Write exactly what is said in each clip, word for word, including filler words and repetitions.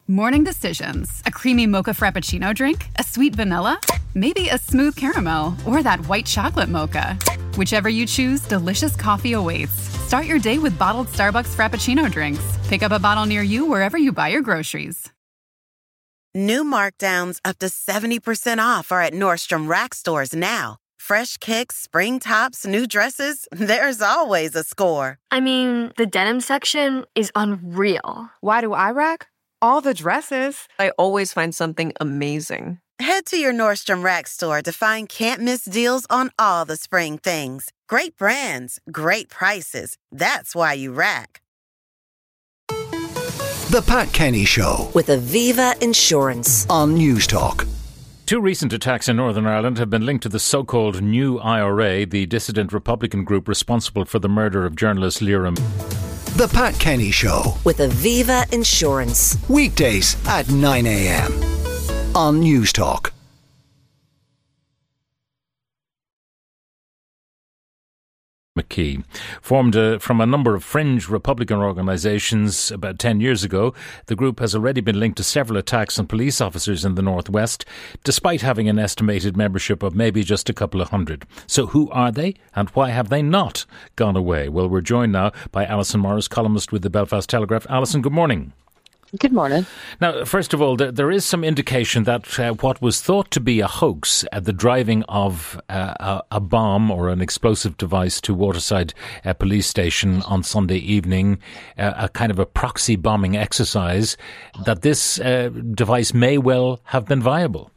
Morning decisions. A creamy mocha frappuccino drink? A sweet vanilla? Maybe a smooth caramel or that white chocolate mocha. Whichever you choose, delicious coffee awaits. Start your day with bottled Starbucks Frappuccino drinks. Pick up a bottle near you wherever you buy your groceries. New markdowns up to seventy percent off are at Nordstrom Rack stores now. Fresh kicks, spring tops, new dresses, there's always a score. I mean, the denim section is unreal. Why do I rack? All the dresses. I always find something amazing. Head to your Nordstrom Rack store to find can't-miss deals on all the spring things. Great brands, great prices. That's why you rack. The Pat Kenny Show with Aviva Insurance on News Talk. Two recent attacks in Northern Ireland have been linked to the so-called New I R A, the dissident Republican group responsible for the murder of journalist Liam. The Pat Kenny Show with Aviva Insurance. Weekdays at nine a.m. on News Talk. McKee, formed uh, from a number of fringe Republican organisations about ten years ago. The group has already been linked to several attacks on police officers in the Northwest, despite having an estimated membership of maybe just a couple of hundred. So who are they, and why have they not gone away? Well, we're joined now by Alison Morris, columnist with the Belfast Telegraph. Alison, good morning. Good morning. Now, first of all, there, there is some indication that uh, what was thought to be a hoax, uh, the driving of uh, a, a bomb or an explosive device to Waterside uh, Police Station on Sunday evening, uh, a kind of a proxy bombing exercise, that this uh, device may well have been viable.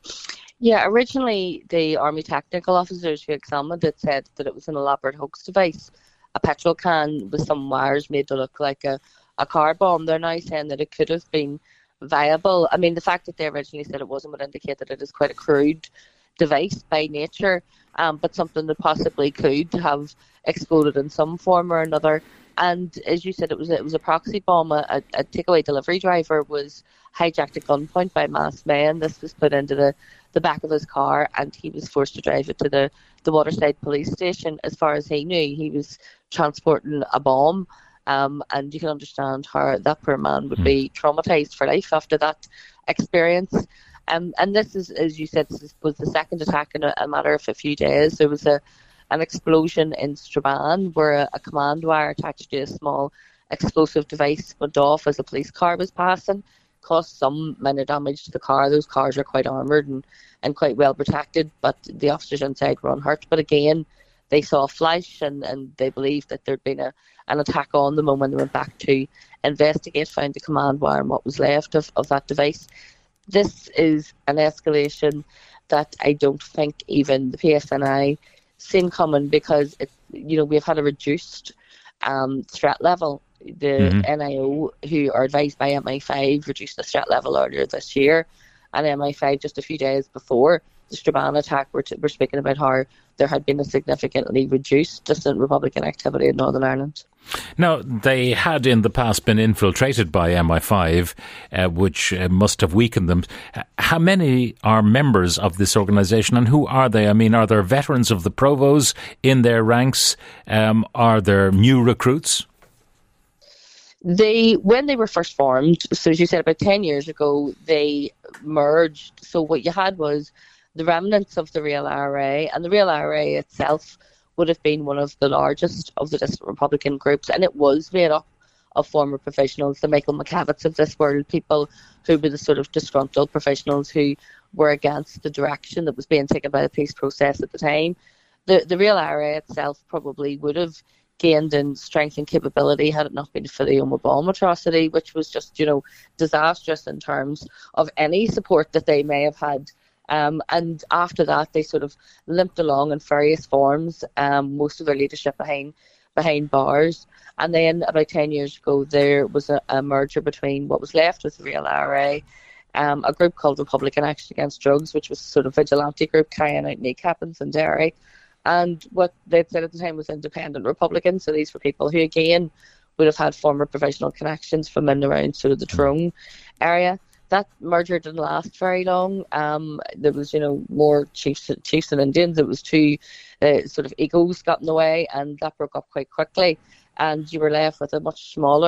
Yeah, originally the Army technical officers who examined it said that it was an elaborate hoax device, a petrol can with some wires made to look like a a car bomb. They're now saying that it could have been viable. I mean, the fact that they originally said it wasn't would indicate that it is quite a crude device by nature, um, but something that possibly could have exploded in some form or another. And as you said, it was it was a proxy bomb. A, a takeaway delivery driver was hijacked at gunpoint by masked men. This was put into the, the back of his car, and he was forced to drive it to the, the Waterside Police Station. As far as he knew, he was transporting a bomb. Um, and you can understand how that poor man would be traumatised for life after that experience. Um, and this is, as you said, this was the second attack in a, a matter of a few days. There was a an explosion in Strabane where a, a command wire attached to a small explosive device went off as a police car was passing, caused some minor damage to the car. Those cars are quite armoured and, and quite well protected, but the officers inside were unhurt. But again, they saw a flash and, and they believed that there'd been a, an attack on them, and when they went back to investigate, found the command wire and what was left of, of that device. This is an escalation that I don't think even the P S N I seen coming, because it, you know, we've had a reduced um, threat level. The mm-hmm. N I O, who are advised by M I five, reduced the threat level earlier this year, and M I five just a few days before the Strabane attack were, t- were speaking about how there had been a significantly reduced dissident Republican activity in Northern Ireland. Now, they had in the past been infiltrated by M I five, uh, which uh, must have weakened them. How many are members of this organisation, and who are they? I mean, are there veterans of the Provos in their ranks? Um, are there new recruits? They, when they were first formed, so as you said, about ten years ago, they merged. So what you had was the remnants of the Real I R A, and the Real I R A itself would have been one of the largest of the dissident Republican groups, and it was made up of former professionals, the Michael McCavitts of this world, people who were the sort of disgruntled professionals who were against the direction that was being taken by the peace process at the time. The, the Real I R A itself probably would have gained in strength and capability had it not been for the Omagh bomb atrocity, which was just, you know, disastrous in terms of any support that they may have had. Um, and after that, they sort of limped along in various forms, um, most of their leadership behind behind bars. And then about ten years ago, there was a, a merger between what was left with the Real I R A, um, a group called Republican Action Against Drugs, which was a sort of vigilante group carrying out kneecappings in Derry, and what they'd said at the time was independent Republicans. So these were people who, again, would have had former professional connections from in and around sort of the Tyrone area. That merger didn't last very long. Um, there was, you know, more chiefs, chiefs and Indians. It was two uh, sort of egos got in the way, and that broke up quite quickly. And you were left with a much smaller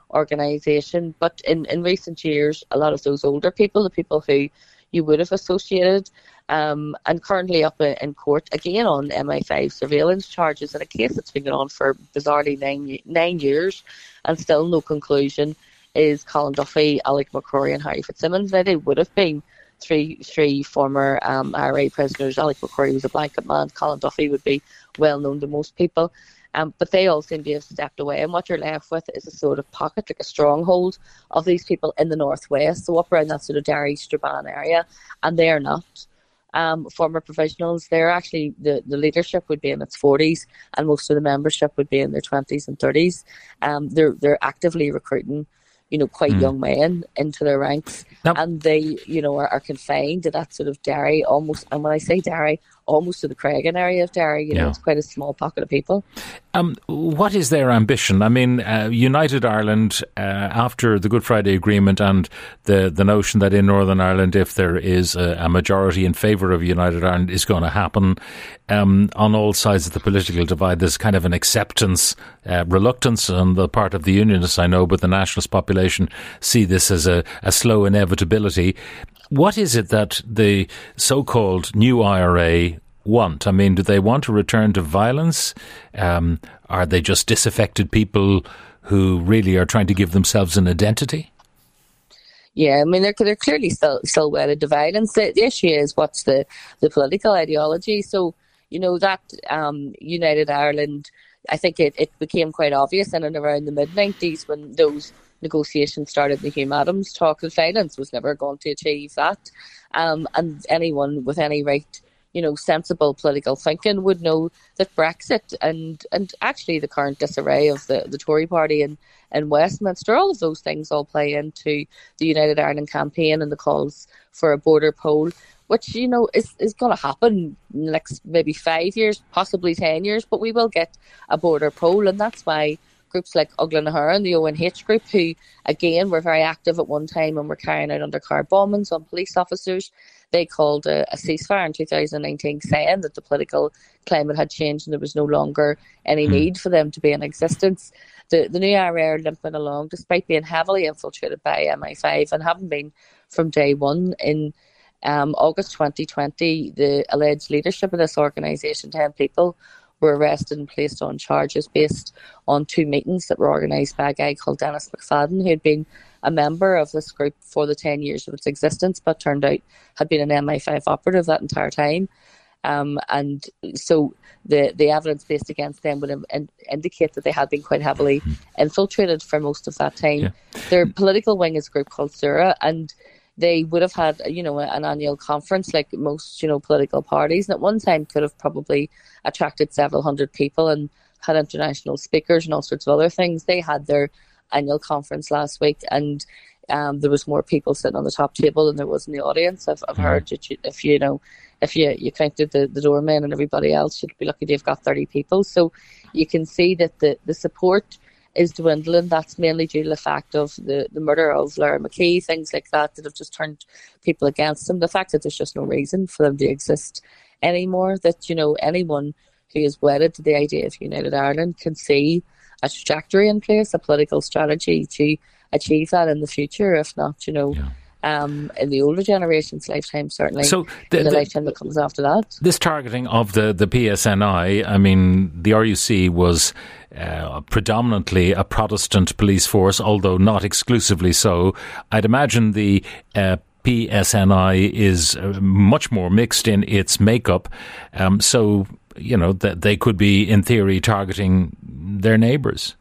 organisation. But in, in recent years, a lot of those older people, the people who you would have associated, um, and currently up in, in court, again on M I five surveillance charges, in a case that's been going on for bizarrely nine, nine years and still no conclusion, is Colin Duffy, Alec McCrory and Harry Fitzsimmons. Now, they would have been three three former um, I R A prisoners. Alec McCrory was a blanket man. Colin Duffy would be well known to most people. Um, but they all seem to have stepped away, and what you're left with is a sort of pocket, like a stronghold of these people in the northwest, so up around that sort of Derry, Strabane area, and they are not um, former provisionals. They're actually, the, the leadership would be in its forties, and most of the membership would be in their twenties and thirties. Um, they're they're actively recruiting, you know, quite mm. young men into their ranks, nope. and they, you know, are, are confined to that sort of Derry, almost, and when I say Derry, almost to the Craigan area of Derry, you know, yeah. it's quite a small pocket of people. Um, what is their ambition? I mean, uh, United Ireland, uh, after the Good Friday Agreement and the, the notion that in Northern Ireland, if there is a, a majority in favour of United Ireland, is going to happen, um, on all sides of the political divide, there's kind of an acceptance, uh, reluctance on the part of the Unionists, I know, but the nationalist population see this as a, a slow inevitability. What is it that the so-called new I R A want? I mean, do they want to return to violence? Um, are they just disaffected people who really are trying to give themselves an identity? Yeah, I mean, they're, they're clearly still still wedded to violence. The, the issue is, what's the, the political ideology? So, you know, that um, United Ireland, I think it, it became quite obvious in and around the mid-nineties when those negotiations started. The Hume Adams talk of violence was never going to achieve that. Um, and anyone with any right, you know, sensible political thinking would know that Brexit and, and actually the current disarray of the, the Tory party in, in Westminster, all of those things all play into the United Ireland campaign and the calls for a border poll, which, you know, is, is going to happen in the next maybe five years, possibly ten years, but we will get a border poll. And that's why groups like Ugla na Hara and the O N H group, who, again, were very active at one time and were carrying out undercar bombings on police officers, they called a, a ceasefire in two thousand nineteen, saying that the political climate had changed and there was no longer any need for them to be in existence. The, the new I R A are limping along, despite being heavily infiltrated by M I five and having been from day one. In um, August twenty twenty, the alleged leadership of this organisation, ten people, were arrested and placed on charges based on two meetings that were organised by a guy called Dennis McFadden, who had been a member of this group for the ten years of its existence, but turned out had been an M I five operative that entire time. Um, and so the, the evidence based against them would in, indicate that they had been quite heavily infiltrated for most of that time. Yeah. Their political wing is a group called Sura, and they would have had, you know, an annual conference like most, you know, political parties, and at one time could have probably attracted several hundred people and had international speakers and all sorts of other things. They had their annual conference last week, and um, there was more people sitting on the top table than there was in the audience. I've, I've heard that you, if you know, if you, you counted the, the doormen and everybody else, you'd be lucky to have got thirty people. So you can see that the, the support is dwindling. That's mainly due to the fact of the, the murder of Laura McKee, things like that that have just turned people against them. The fact that there's just no reason for them to exist anymore, that, you know, anyone who is wedded to the idea of United Ireland can see a trajectory in place, a political strategy to achieve that in the future, if not, you know, yeah. um, in the older generation's lifetime, certainly, so the, in the, the lifetime that comes after that. This targeting of the, the P S N I, I mean, the R U C was uh, predominantly a Protestant police force, although not exclusively so. I'd imagine the uh, P S N I is uh, much more mixed in its makeup, um, so, you know, that they could be, in theory, targeting their neighbours.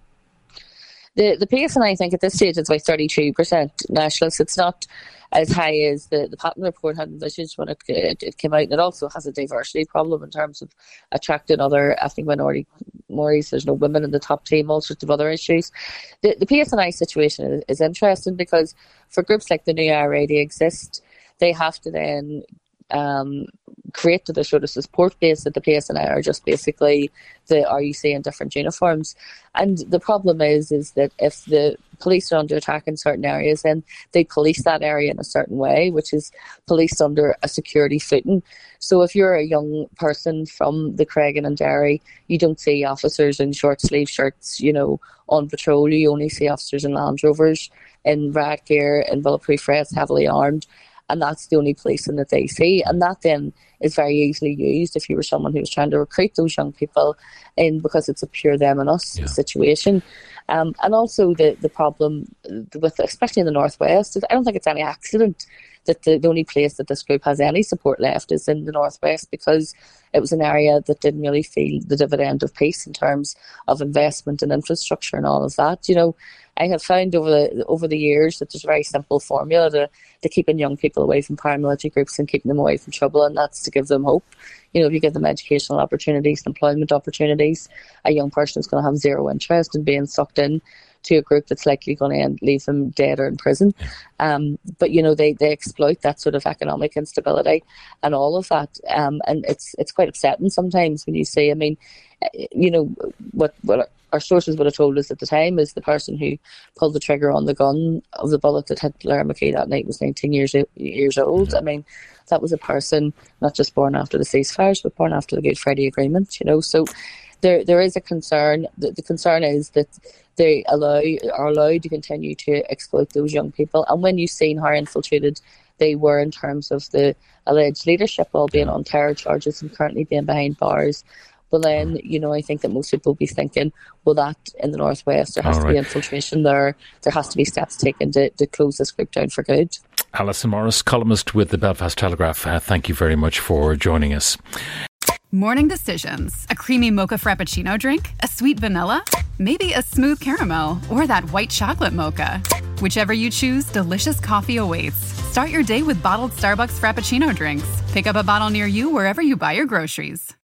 The the P S N I, I think, at this stage it's about thirty-two percent nationalists. It's not as high as the, the Patton report had envisaged when it, it, it came out. And it also has a diversity problem in terms of attracting other ethnic minority minorities. There's no women in the top team, all sorts of other issues. The, the P S N I situation is, is interesting because for groups like the New I R A to exist, they have to then um, created a sort of support base at the P S N I are just basically the R U C in different uniforms. And the problem is, is that if the police are under attack in certain areas, then they police that area in a certain way, which is policed under a security footing. So if you're a young person from the Creggan and Derry, you don't see officers in short sleeve shirts, you know, on patrol. You only see officers in Land Rovers, in riot gear, in bulletproof vests, heavily armed. And that's the only policing that they see. And that then is very easily used if you were someone who was trying to recruit those young people in, because it's a pure them and us yeah. situation. Um, and also the, the problem with, especially in the Northwest, I don't think it's any accident that the, the only place that this group has any support left is in the Northwest, because it was an area that didn't really feel the dividend of peace in terms of investment and infrastructure and all of that. You know, I have found over the over the years that there's a very simple formula to, to keeping young people away from paramilitary groups and keeping them away from trouble, and that's to give them hope. You know, if you give them educational opportunities, employment opportunities, a young person is going to have zero interest in being sucked in to a group that's likely going to end, leave them dead or in prison. Um, but, you know, they, they exploit that sort of economic instability and all of that. Um, and it's it's quite upsetting sometimes when you see, I mean, you know, what, what our sources would have told us at the time is the person who pulled the trigger on the gun of the bullet that hit Blair McKee that night was nineteen years, years old. I mean, that was a person not just born after the ceasefires, but born after the Good Friday Agreement, you know. So there there is a concern. The, the concern is that they allow are allowed to continue to exploit those young people. And when you've seen how infiltrated they were in terms of the alleged leadership, all being on terror charges and currently being behind bars, well then, you know, I think that most people will be thinking, well, that in the Northwest, there has all to right. be infiltration there. There has to be steps taken to, to close this group down for good. Alison Morris, columnist with the Belfast Telegraph, uh, thank you very much for joining us. Morning decisions. A creamy mocha frappuccino drink? A sweet vanilla? Maybe a smooth caramel? Or that white chocolate mocha? Whichever you choose, delicious coffee awaits. Start your day with bottled Starbucks Frappuccino drinks. Pick up a bottle near you wherever you buy your groceries.